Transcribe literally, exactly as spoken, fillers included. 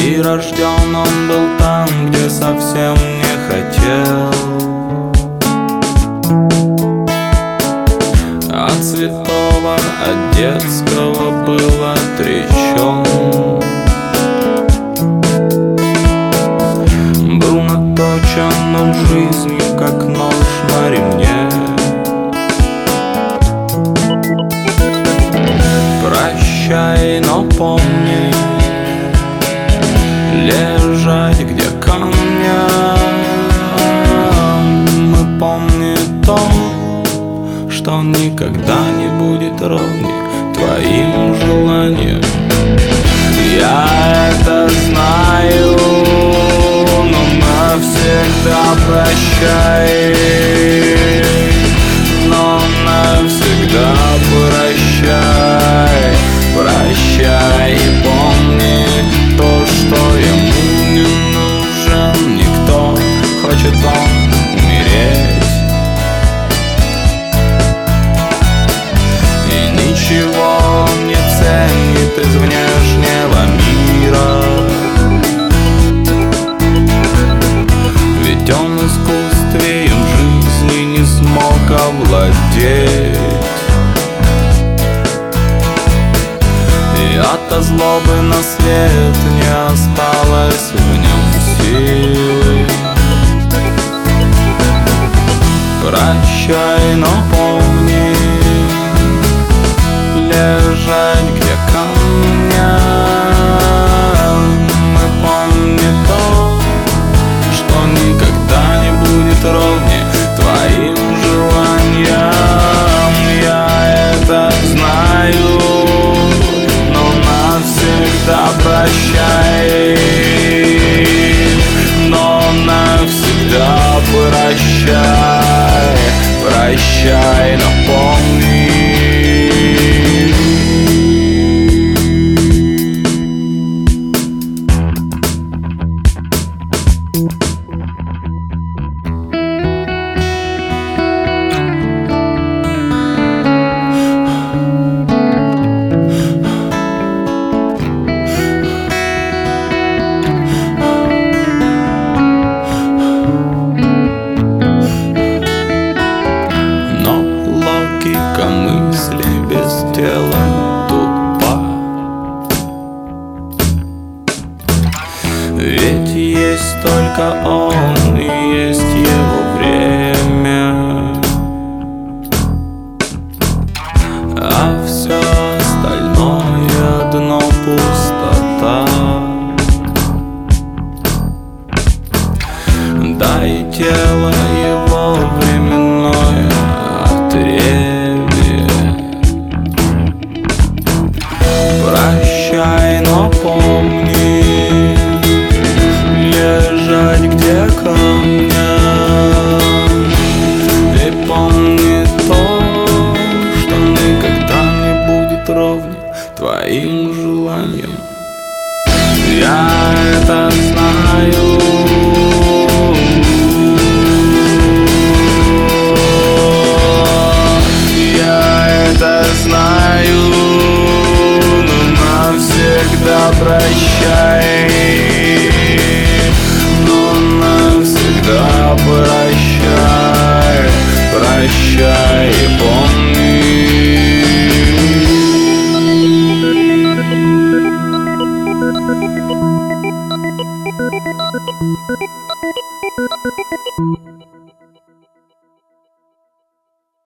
И рожден он был там, где совсем не хотел. От святого, от детского был отречен. Был наточен он жизнью, как нож на ремне. Прощай, но помни, лежать где камня. Мы помним то, что никогда не будет ровнее твоим желаниям. Я это знаю, но навсегда прощай. Но навсегда прощай. Прощай и помни то, что ему не нужен никто. Хочет он умереть и ничего не ценит из внешнего мира. Ведь он искусствием жизни не смог овладеть. И от злобы на свет не осталось в нем силы. Прощай, но помни, лежать где камня. Мы помним то, что никогда не будет ровнее твоим желаниям. Я это знаю, но навсегда прощай. Но навсегда прощай. Прощай, но помни. Мысли без тела тупа. Ведь есть только он и есть его время, а все остальное одно пустота. Дай тело его временное отребье. Прощай, но помни, лежать где камня. И помни то, что никогда не будет ровнее твоим желаниям. Я это знаю, я это знаю. Навсегда прощай. Но навсегда прощай. Прощай и помни.